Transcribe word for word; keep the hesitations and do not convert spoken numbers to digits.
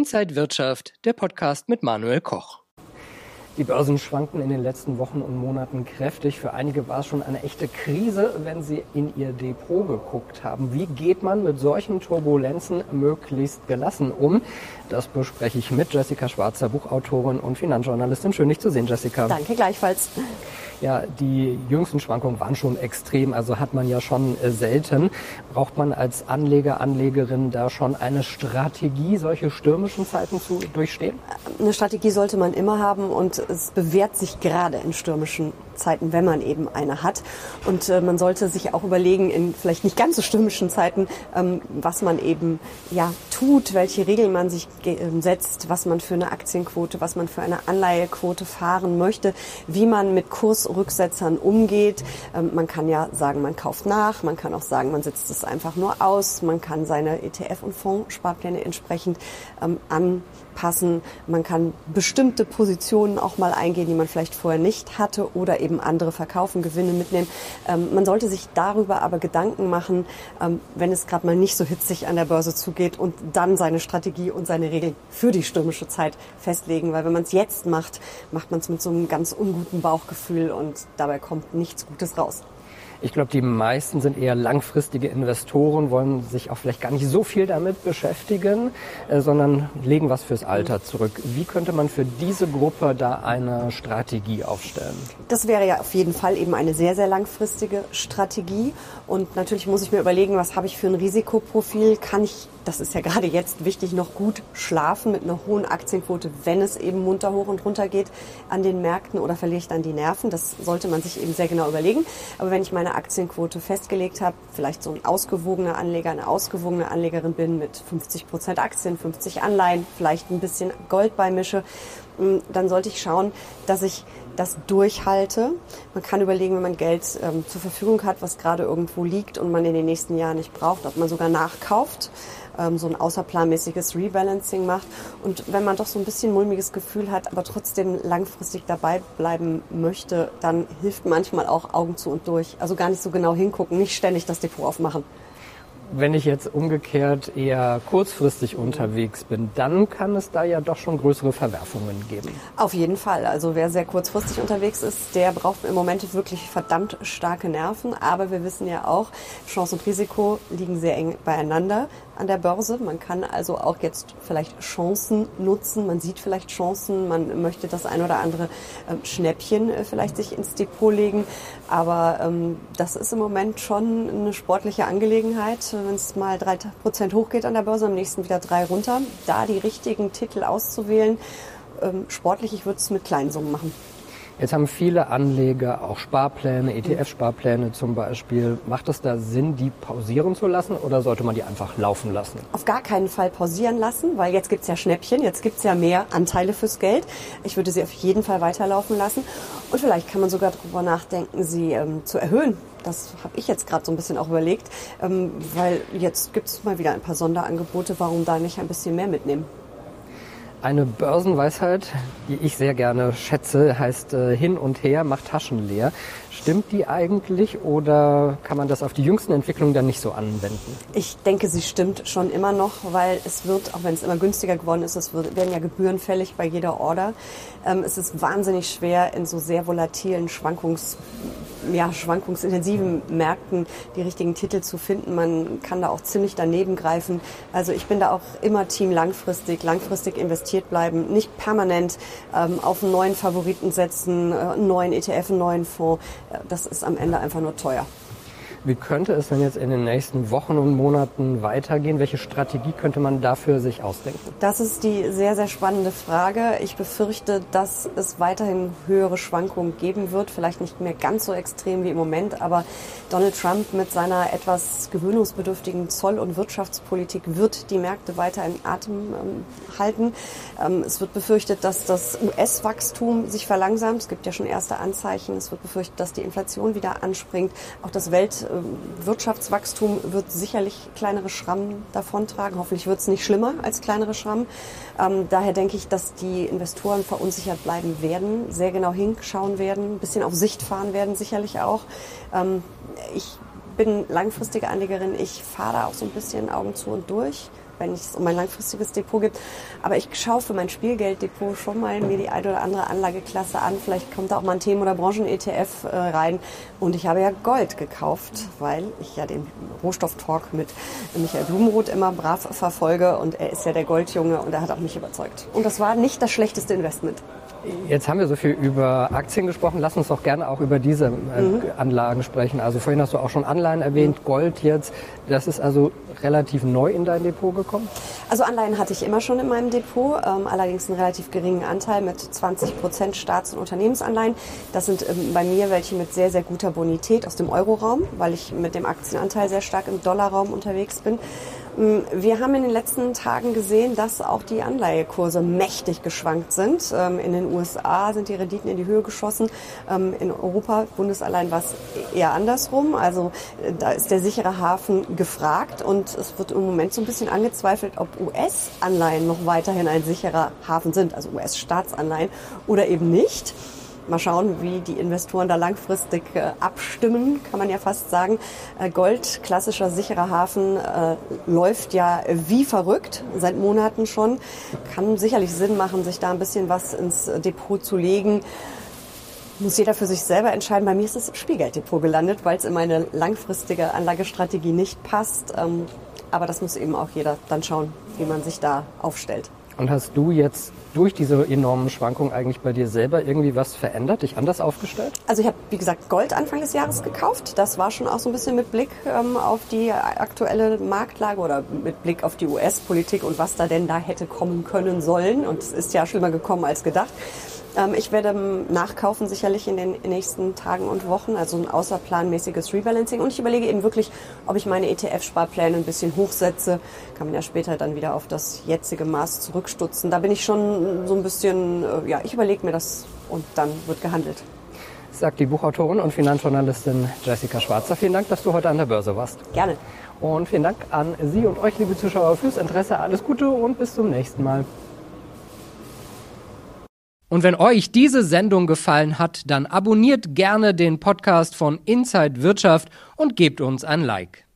Inside Wirtschaft, der Podcast mit Manuel Koch. Die Börsen schwankten in den letzten Wochen und Monaten kräftig. Für einige war es schon eine echte Krise, wenn sie in ihr Depot geguckt haben. Wie geht man mit solchen Turbulenzen möglichst gelassen um? Das bespreche ich mit Jessica Schwarzer, Buchautorin und Finanzjournalistin. Schön, dich zu sehen, Jessica. Danke, gleichfalls. Ja, die jüngsten Schwankungen waren schon extrem, also hat man ja schon äh, selten. Braucht man als Anleger, Anlegerin da schon eine Strategie, solche stürmischen Zeiten zu durchstehen? Eine Strategie sollte man immer haben und es bewährt sich gerade in stürmischen Zeiten, wenn man eben eine hat. Und äh, man sollte sich auch überlegen, in vielleicht nicht ganz so stürmischen Zeiten, ähm, was man eben ja tut, welche Regeln man sich ge- setzt, was man für eine Aktienquote, was man für eine Anleihequote fahren möchte, wie man mit Kursrücksetzern umgeht. Ähm, man kann ja sagen, man kauft nach, man kann auch sagen, man setzt es einfach nur aus, man kann seine E T F- und Fondssparpläne entsprechend ähm, anpassen, man kann bestimmte Positionen auch mal eingehen, die man vielleicht vorher nicht hatte oder eben andere verkaufen, Gewinne mitnehmen. Ähm, man sollte sich darüber aber Gedanken machen, ähm, wenn es gerade mal nicht so hitzig an der Börse zugeht und dann seine Strategie und seine Regeln für die stürmische Zeit festlegen, weil wenn man es jetzt macht, macht man es mit so einem ganz unguten Bauchgefühl und dabei kommt nichts Gutes raus. Ich glaube, die meisten sind eher langfristige Investoren, wollen sich auch vielleicht gar nicht so viel damit beschäftigen, äh, sondern legen was fürs Alter zurück. Wie könnte man für diese Gruppe da eine Strategie aufstellen? Das wäre ja auf jeden Fall eben eine sehr, sehr langfristige Strategie. Und natürlich muss ich mir überlegen, was habe ich für ein Risikoprofil? Kann ich, das ist ja gerade jetzt wichtig, noch gut schlafen mit einer hohen Aktienquote, wenn es eben munter hoch und runter geht an den Märkten, oder verliere ich dann die Nerven? Das sollte man sich eben sehr genau überlegen. Aber wenn ich meine Aktienquote festgelegt habe, vielleicht so ein ausgewogener Anleger, eine ausgewogene Anlegerin bin mit fünfzig Prozent Aktien, fünfzig Anleihen, vielleicht ein bisschen Gold beimische, dann sollte ich schauen, dass ich das durchhalte. Man kann überlegen, wenn man Geld ähm, zur Verfügung hat, was gerade irgendwo liegt und man in den nächsten Jahren nicht braucht, ob man sogar nachkauft, ähm, so ein außerplanmäßiges Rebalancing macht. Und wenn man doch so ein bisschen mulmiges Gefühl hat, aber trotzdem langfristig dabei bleiben möchte, dann hilft manchmal auch Augen zu und durch. Also gar nicht so genau hingucken, nicht ständig das Depot aufmachen. Wenn ich jetzt umgekehrt eher kurzfristig unterwegs bin, dann kann es da ja doch schon größere Verwerfungen geben. Auf jeden Fall. Also wer sehr kurzfristig unterwegs ist, der braucht im Moment wirklich verdammt starke Nerven. Aber wir wissen ja auch, Chance und Risiko liegen sehr eng beieinander an der Börse. Man kann also auch jetzt vielleicht Chancen nutzen. Man sieht vielleicht Chancen. Man möchte das ein oder andere äh, Schnäppchen äh, vielleicht sich ins Depot legen. Aber ähm, das ist im Moment schon eine sportliche Angelegenheit. Wenn es mal drei Prozent hochgeht an der Börse, am nächsten wieder drei runter. Da die richtigen Titel auszuwählen, ähm, sportlich, ich würde es mit kleinen Summen machen. Jetzt haben viele Anleger auch Sparpläne, E T F-Sparpläne zum Beispiel. Macht es da Sinn, die pausieren zu lassen oder sollte man die einfach laufen lassen? Auf gar keinen Fall pausieren lassen, weil jetzt gibt's ja Schnäppchen, jetzt gibt's ja mehr Anteile fürs Geld. Ich würde sie auf jeden Fall weiterlaufen lassen und vielleicht kann man sogar darüber nachdenken, sie ähm, zu erhöhen. Das habe ich jetzt gerade so ein bisschen auch überlegt, ähm, weil jetzt gibt's mal wieder ein paar Sonderangebote. Warum da nicht ein bisschen mehr mitnehmen? Eine Börsenweisheit, die ich sehr gerne schätze, heißt äh, hin und her macht Taschen leer. Stimmt die eigentlich oder kann man das auf die jüngsten Entwicklungen dann nicht so anwenden? Ich denke, sie stimmt schon immer noch, weil es wird, auch wenn es immer günstiger geworden ist, es wird, werden ja Gebühren fällig bei jeder Order. Ähm, es ist wahnsinnig schwer, in so sehr volatilen, Schwankungs, ja, schwankungsintensiven Märkten die richtigen Titel zu finden. Man kann da auch ziemlich daneben greifen. Also ich bin da auch immer Team langfristig, langfristig investiert bleiben, nicht permanent ähm, auf einen neuen Favoriten setzen, äh, einen neuen E T F, einen neuen Fonds. Das ist am Ende einfach nur teuer. Wie könnte es denn jetzt in den nächsten Wochen und Monaten weitergehen? Welche Strategie könnte man dafür sich ausdenken? Das ist die sehr, sehr spannende Frage. Ich befürchte, dass es weiterhin höhere Schwankungen geben wird. Vielleicht nicht mehr ganz so extrem wie im Moment, aber Donald Trump mit seiner etwas gewöhnungsbedürftigen Zoll- und Wirtschaftspolitik wird die Märkte weiter in Atem ähm, halten. Ähm, es wird befürchtet, dass das U S-Wachstum sich verlangsamt. Es gibt ja schon erste Anzeichen. Es wird befürchtet, dass die Inflation wieder anspringt. Auch das Welt Wirtschaftswachstum wird sicherlich kleinere Schrammen davontragen. Hoffentlich wird es nicht schlimmer als kleinere Schrammen. Ähm, daher denke ich, dass die Investoren verunsichert bleiben werden, sehr genau hinschauen werden, ein bisschen auf Sicht fahren werden sicherlich auch. Ich bin langfristige Anlegerin. Ich fahre da auch so ein bisschen Augen zu und durch. wenn es um mein langfristiges Depot geht. Aber ich schaue für mein Spielgelddepot schon mal mir die eine oder andere Anlageklasse an. Vielleicht kommt da auch mal ein Themen- oder Branchen-E T F äh, rein. Und ich habe ja Gold gekauft, weil ich ja den Rohstoff-Talk mit Michael Blumenroth immer brav verfolge. Und er ist ja der Goldjunge und er hat auch mich überzeugt. Und das war nicht das schlechteste Investment. Jetzt haben wir so viel über Aktien gesprochen. Lass uns doch gerne auch über diese äh, mhm. Anlagen sprechen. Also vorhin hast du auch schon Anleihen erwähnt, Gold jetzt. Das ist also relativ neu in dein Depot gekommen? Also Anleihen hatte ich immer schon in meinem Depot, ähm, allerdings einen relativ geringen Anteil mit zwanzig Prozent Staats- und Unternehmensanleihen. Das sind ähm, bei mir welche mit sehr, sehr guter Bonität aus dem Euroraum, weil ich mit dem Aktienanteil sehr stark im Dollarraum unterwegs bin. Wir haben in den letzten Tagen gesehen, dass auch die Anleihekurse mächtig geschwankt sind. In den U S A sind die Renditen in die Höhe geschossen. In Europa, Bundesanleihen, war es eher andersrum. Also da ist der sichere Hafen gefragt und es wird im Moment so ein bisschen angezweifelt, ob U S-Anleihen noch weiterhin ein sicherer Hafen sind, also U S-Staatsanleihen oder eben nicht. Mal schauen, wie die Investoren da langfristig äh, abstimmen, kann man ja fast sagen. Äh, Gold, klassischer sicherer Hafen, äh, läuft ja wie verrückt, seit Monaten schon. Kann sicherlich Sinn machen, sich da ein bisschen was ins Depot zu legen. Muss jeder für sich selber entscheiden. Bei mir ist das Spielgelddepot gelandet, weil es in meine langfristige Anlagestrategie nicht passt. Ähm, aber das muss eben auch jeder dann schauen, wie man sich da aufstellt. Und hast du jetzt durch diese enormen Schwankungen eigentlich bei dir selber irgendwie was verändert, dich anders aufgestellt? Also ich habe, wie gesagt, Gold Anfang des Jahres gekauft. Das war schon auch so ein bisschen mit Blick ähm, auf die aktuelle Marktlage oder mit Blick auf die U S-Politik und was da denn da hätte kommen können sollen. Und es ist ja schlimmer gekommen als gedacht. Ähm, ich werde nachkaufen sicherlich in den nächsten Tagen und Wochen, also ein außerplanmäßiges Rebalancing. Und ich überlege eben wirklich, ob ich meine E T F-Sparpläne ein bisschen hochsetze. Kann man ja später dann wieder auf das jetzige Maß zurückstutzen. Da bin ich schon so ein bisschen, äh, ja, ich überlege mir das und dann wird gehandelt. Sagt die Buchautorin und Finanzjournalistin Jessica Schwarzer. Vielen Dank, dass du heute an der Börse warst. Gerne. Und vielen Dank an Sie und euch, liebe Zuschauer, fürs Interesse. Alles Gute und bis zum nächsten Mal. Und wenn euch diese Sendung gefallen hat, dann abonniert gerne den Podcast von Inside Wirtschaft und gebt uns ein Like.